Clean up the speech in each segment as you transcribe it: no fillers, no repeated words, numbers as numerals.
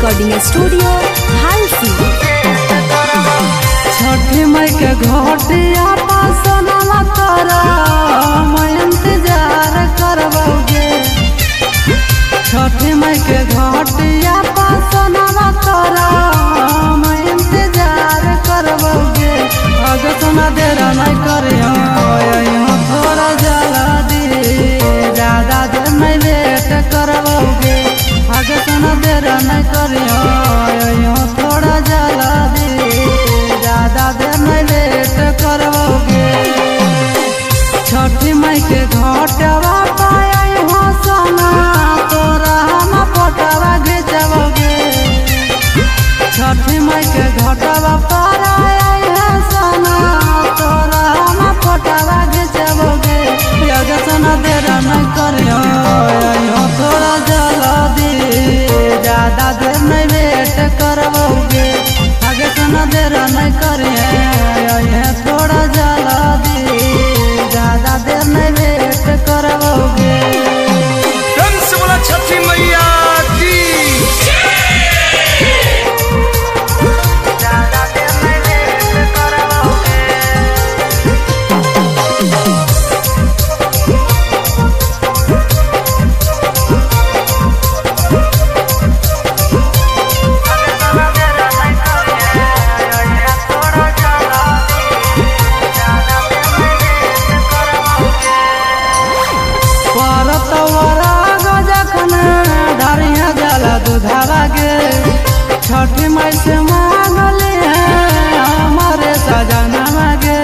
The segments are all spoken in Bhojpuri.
Recording studio Halsi. छठी मई के घटिया पासना तोरा मैं इंतजार करबोगे। छठी मई के घटिया पासना तोरा मैं इंतजार करबोगे। अगर सुना देरा नहीं करियो थोड़ा जल्दी ज्यादा देर नहीं लेट करबोगे। अगर सुना देरा नहीं करियो थोड़ा जल्दी ज्यादा देर नहीं लेट करबोगे। छठी मई के घटवा पाया हो सोना तोरा हम फोटवा घिंचबोगे। छठी मई के घटवा पाया है सोना तोरा हम फोटवा घिंचबोगे। अगर सोना देर नहीं करियो थोड़ा जल्दी ज्यादा देर नहीं लेट करबोगे। आगे सुना देर नहीं करिए थोड़ा जल्दी ज्यादा देर नहीं लेट करबोगे। से बोला छठी मैया की। ज्यादा देर नहीं लेट करबोगे। छठी मई से मांगले हमारे सजना मांगे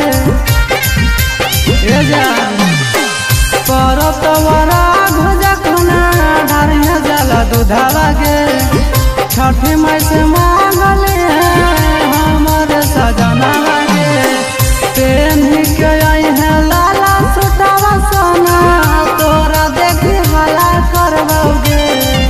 परतवरा घोजखना ढारिया जला दूधावा गे। छठी मई से मांगले हमारे सजना मांगे। पेन्ही के आई है लाला सुटावा सोना तोरा देखी भला करबोगे।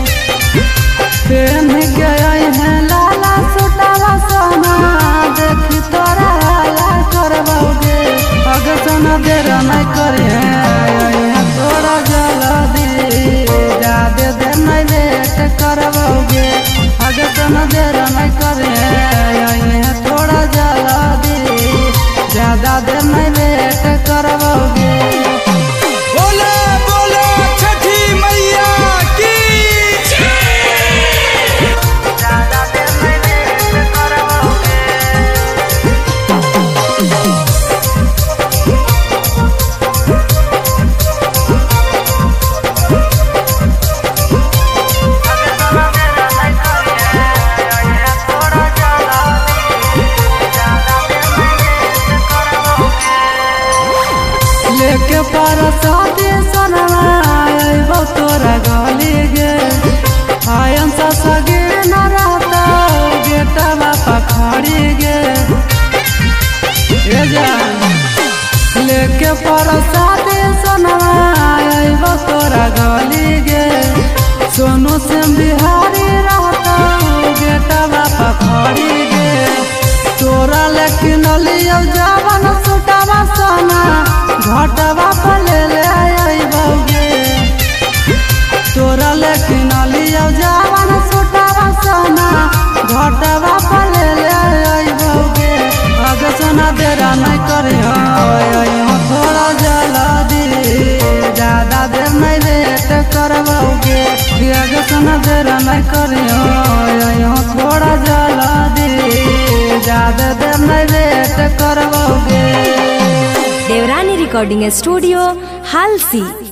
पेन्ही के आई है लाला सुटावा सोना देखी तोरा भला करबोगे। अगर सोना देर नहीं करिए थोड़ा जल्दी ज्यादा देर नहीं लेट करबोगे। अगर सोना देर नहीं करिए थोड़ा जल्दी ज्यादा देर नहीं लेट करबोगे। बोले बोले छठी मैया की। ज्यादा देर नहीं लेट करबोगे। लेके परसादी सनवा आइबो तोरा गली गे। आयन सा सगे न रहता बेटा बापा खड़ी गे। लेके परसादी सनवा आइबो तोरा गली गे। सोनू से बिहारी रहता बेटा बापा खड़ी गे। तोरा लेकिन लियो जवन सुटावा सोना घटवा पर ले आइबोगे। तोरा लेकिन लियो जवन सुटावा सोना घटवा पर ले आइबोगे। अगर सोना देरा नहीं करियो थोड़ा जल्दी ज्यादा देर नहीं लेट करबोगे। अगर सोना देरा नहीं करियो थोड़ा जल्दी ज्यादा देर नहीं लेट करबोगे। देवरानी रिकॉर्डिंग स्टूडियो हालसी।